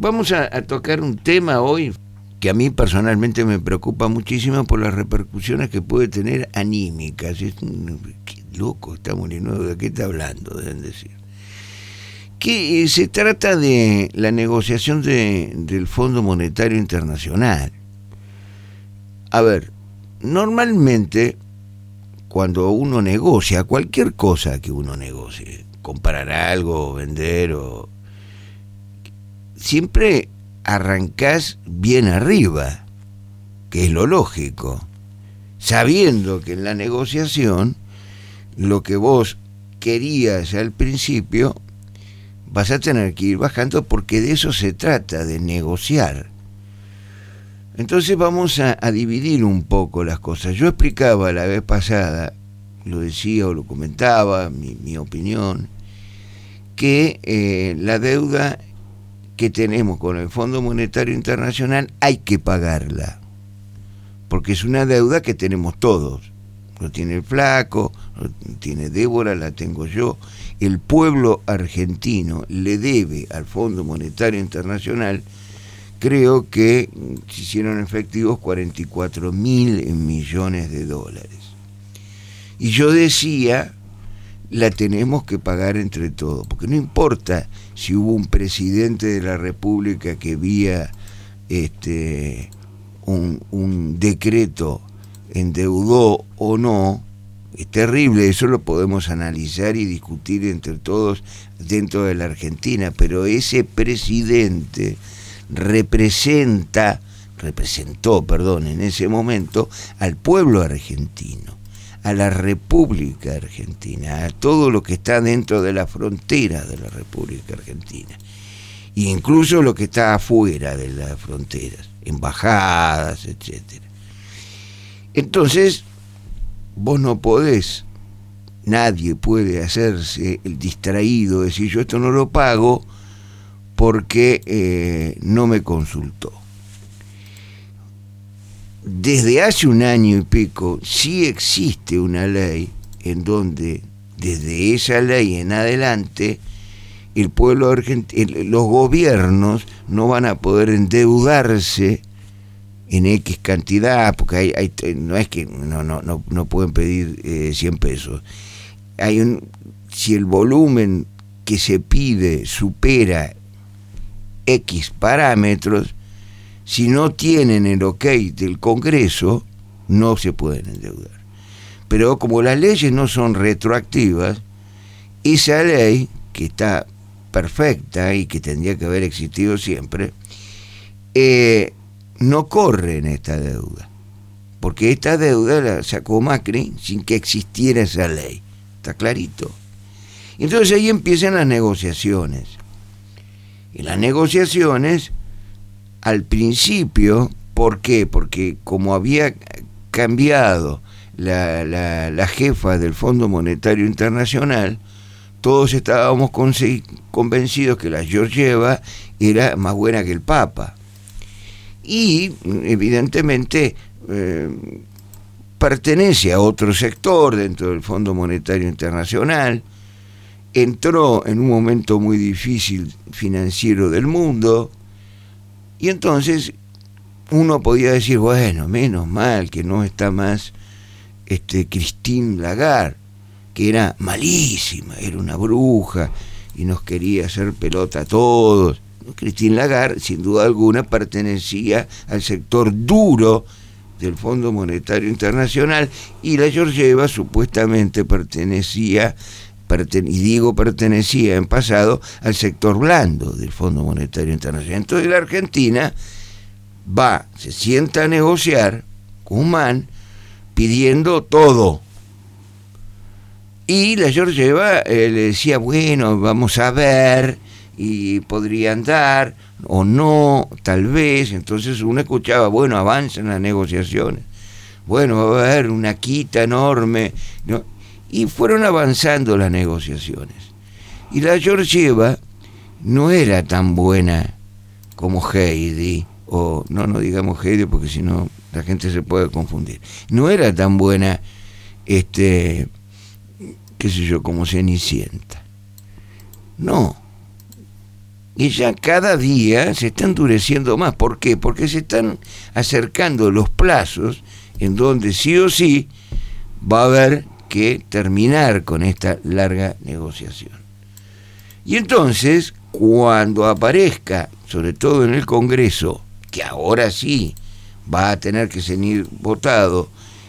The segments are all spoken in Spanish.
vamos a tocar un tema hoy que a mí personalmente me preocupa muchísimo por las repercusiones que puede tener anímicas. Qué loco está Molinuevo, ¿de qué está hablando? Deben decir. Que se trata de la negociación del Fondo Monetario Internacional. A ver, normalmente cuando uno negocia, cualquier cosa que uno negocie, comprar algo, vender, siempre arrancás bien arriba, que es lo lógico, sabiendo que en la negociación lo que vos querías al principio vas a tener que ir bajando, porque de eso se trata, de negociar. Entonces vamos a dividir un poco las cosas. Yo explicaba la vez pasada, lo decía o lo comentaba, mi opinión, que la deuda que tenemos con el Fondo Monetario Internacional hay que pagarla, porque es una deuda que tenemos todos. Lo tiene el Flaco, lo tiene Débora, la tengo yo. El pueblo argentino le debe al Fondo Monetario Internacional, creo que se hicieron efectivos 44.000 millones de dólares. Y yo decía, la tenemos que pagar entre todos, porque no importa si hubo un presidente de la República que vía un decreto endeudó o no. Es terrible, eso lo podemos analizar y discutir entre todos dentro de la Argentina, pero ese presidente representó, en ese momento al pueblo argentino, a la República Argentina, a todo lo que está dentro de la frontera de la República Argentina, e incluso lo que está afuera de las fronteras, embajadas, etcétera. Entonces, vos no podés, nadie puede hacerse el distraído, decir yo esto no lo pago porque no me consultó. Desde hace un año y pico sí existe una ley en donde desde esa ley en adelante el pueblo argentino, los gobiernos no van a poder endeudarse en X cantidad, porque no es que no pueden pedir 100 pesos. Si el volumen que se pide supera X parámetros, si no tienen el ok del Congreso, no se pueden endeudar. Pero como las leyes no son retroactivas, esa ley, que está perfecta y que tendría que haber existido siempre, no corre en esta deuda, porque esta deuda la sacó Macri sin que existiera esa ley. ¿Está clarito? Entonces ahí empiezan las negociaciones. Y las negociaciones, al principio, ¿por qué? Porque como había cambiado la jefa del Fondo Monetario Internacional, todos estábamos convencidos que la Georgieva era más buena que el Papa. Y evidentemente pertenece a otro sector dentro del Fondo Monetario Internacional, entró en un momento muy difícil financiero del mundo, y entonces uno podía decir, bueno, menos mal que no está más Christine Lagarde, que era malísima, era una bruja y nos quería hacer pelota a todos. Christine Lagarde, sin duda alguna, pertenecía al sector duro del Fondo Monetario Internacional, y la Georgieva supuestamente pertenecía en pasado al sector blando del Fondo Monetario Internacional. Entonces la Argentina se sienta a negociar con Guzmán pidiendo todo. Y la Georgieva le decía, bueno, vamos a ver, y podrían dar, o no, tal vez. Entonces uno escuchaba, bueno, avanzan las negociaciones, bueno, va a haber una quita enorme, ¿no? Y fueron avanzando las negociaciones. Y la Georgieva no era tan buena como Heidi, o no digamos Heidi porque si no la gente se puede confundir. No era tan buena, qué sé yo, como Cenicienta. No. y ya cada día se está endureciendo más. ¿Por qué? Porque se están acercando los plazos en donde sí o sí va a haber que terminar con esta larga negociación. Y entonces, cuando aparezca, sobre todo en el Congreso, que ahora sí va a tener que ser votado,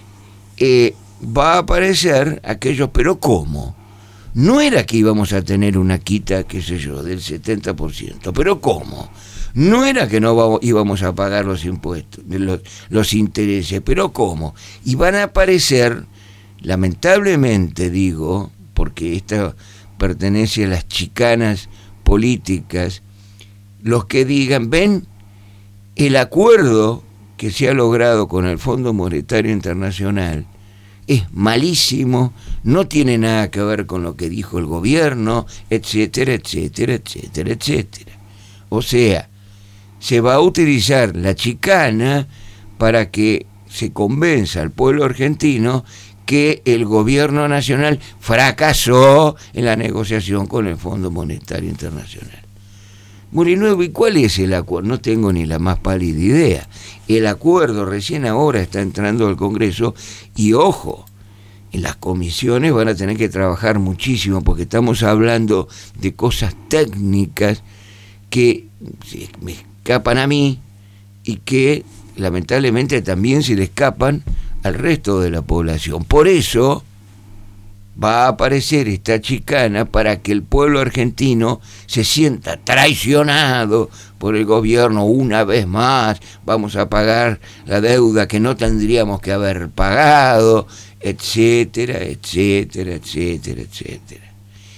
va a aparecer aquellos, pero ¿cómo? No era que íbamos a tener una quita, qué sé yo, del 70%, pero ¿cómo? No era que no íbamos a pagar los impuestos, los intereses, pero ¿cómo? Y van a aparecer, lamentablemente digo, porque esto pertenece a las chicanas políticas, los que digan, ven, el acuerdo que se ha logrado con el Fondo Monetario Internacional es malísimo, no tiene nada que ver con lo que dijo el gobierno, etcétera, etcétera, etcétera, etcétera. O sea, se va a utilizar la chicana para que se convenza al pueblo argentino que el gobierno nacional fracasó en la negociación con el Fondo Monetario Internacional. Murinuevo, ¿y cuál es el acuerdo? No tengo ni la más pálida idea. El acuerdo recién ahora está entrando al Congreso y ojo, en las comisiones van a tener que trabajar muchísimo porque estamos hablando de cosas técnicas que me escapan a mí y que lamentablemente también se le escapan al resto de la población. Por eso va a aparecer esta chicana para que el pueblo argentino se sienta traicionado por el gobierno una vez más, vamos a pagar la deuda que no tendríamos que haber pagado, etcétera, etcétera, etcétera, etcétera.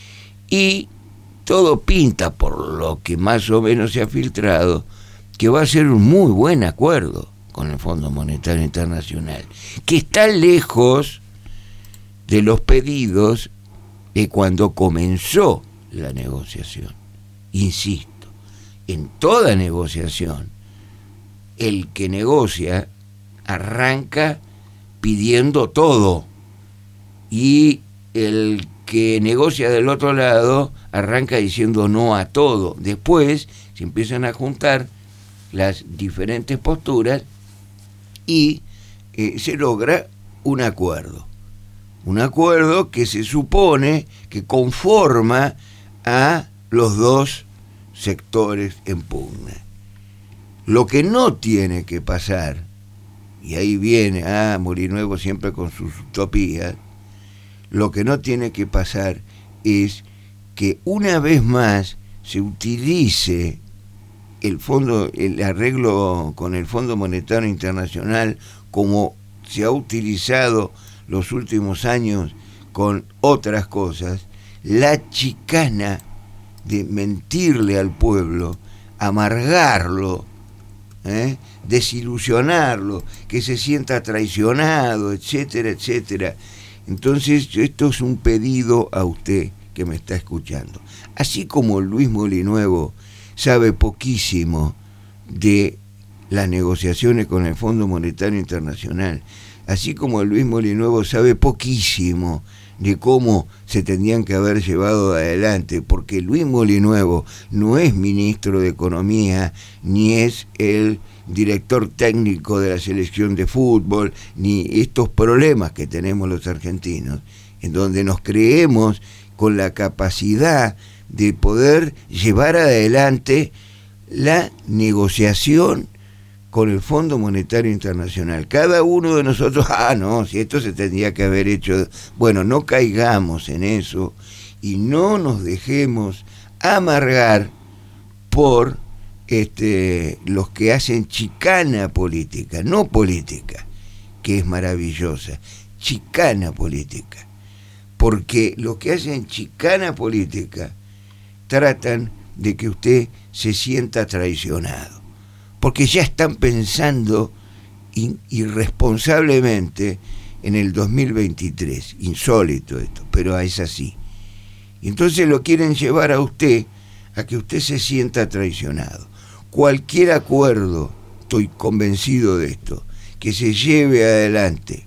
Y todo pinta, por lo que más o menos se ha filtrado, que va a ser un muy buen acuerdo con el Fondo Monetario Internacional, que está lejos de los pedidos de cuando comenzó la negociación. Insisto, en toda negociación, el que negocia arranca pidiendo todo y el que negocia del otro lado arranca diciendo no a todo. Después se empiezan a juntar las diferentes posturas y se logra un acuerdo. Un acuerdo que se supone que conforma a los dos sectores en pugna. Lo que no tiene que pasar, y ahí viene Murinuevo siempre con sus utopías, lo que no tiene que pasar es que una vez más se utilice el arreglo con el Fondo Monetario Internacional como se ha utilizado los últimos años con otras cosas, la chicana de mentirle al pueblo, amargarlo, desilusionarlo, que se sienta traicionado, etcétera, etcétera. Entonces, esto es un pedido a usted que me está escuchando. Así como Luis Molinuevo sabe poquísimo de las negociaciones con el Fondo Monetario Internacional, así como Luis Molinuevo sabe poquísimo de cómo se tendrían que haber llevado adelante, porque Luis Molinuevo no es ministro de Economía, ni es el director técnico de la selección de fútbol, ni estos problemas que tenemos los argentinos, en donde nos creemos con la capacidad de poder llevar adelante la negociación con el Fondo Monetario Internacional. Cada uno de nosotros, no, si esto se tendría que haber hecho. Bueno, no caigamos en eso y no nos dejemos amargar por los que hacen chicana política, no política, que es maravillosa, chicana política. Porque los que hacen chicana política tratan de que usted se sienta traicionado. Porque ya están pensando irresponsablemente en el 2023. Insólito esto, pero es así. Y entonces lo quieren llevar a usted a que usted se sienta traicionado. Cualquier acuerdo, estoy convencido de esto, que se lleve adelante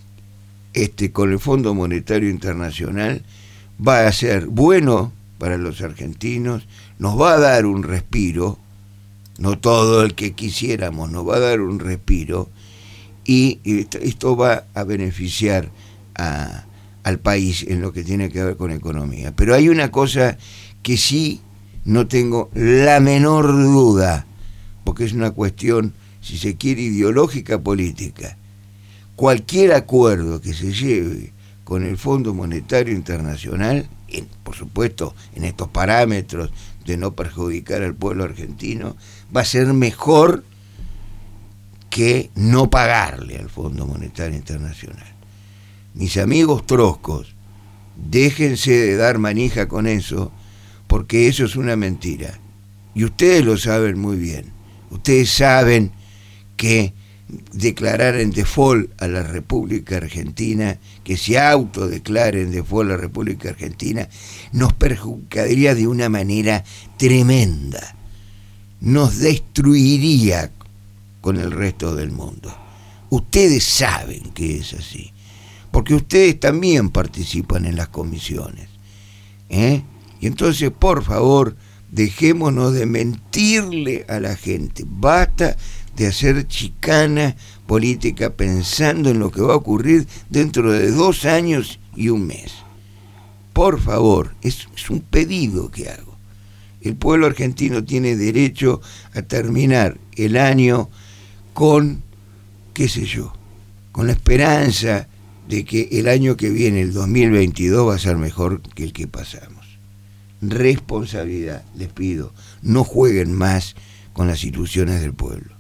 con el Fondo Monetario Internacional, va a ser bueno para los argentinos, nos va a dar un respiro, no todo el que quisiéramos, nos va a dar un respiro, y esto va a beneficiar al país en lo que tiene que ver con economía. Pero hay una cosa que sí no tengo la menor duda, porque es una cuestión, si se quiere, ideológica política. Cualquier acuerdo que se lleve con el Fondo Monetario Internacional, por supuesto en estos parámetros de no perjudicar al pueblo argentino, va a ser mejor que no pagarle al Fondo Monetario Internacional. Mis amigos troscos, déjense de dar manija con eso, porque eso es una mentira. Y ustedes lo saben muy bien. Ustedes saben que declarar en default a la República Argentina, que se autodeclare en default a la República Argentina, nos perjudicaría de una manera tremenda. Nos destruiría con el resto del mundo. Ustedes saben que es así, porque ustedes también participan en las comisiones. Y entonces, por favor, dejémonos de mentirle a la gente. Basta de hacer chicana política pensando en lo que va a ocurrir dentro de 2 años y 1 mes. Por favor, es un pedido que hago. El pueblo argentino tiene derecho a terminar el año con, qué sé yo, con la esperanza de que el año que viene, el 2022, va a ser mejor que el que pasamos. Responsabilidad, les pido, no jueguen más con las ilusiones del pueblo.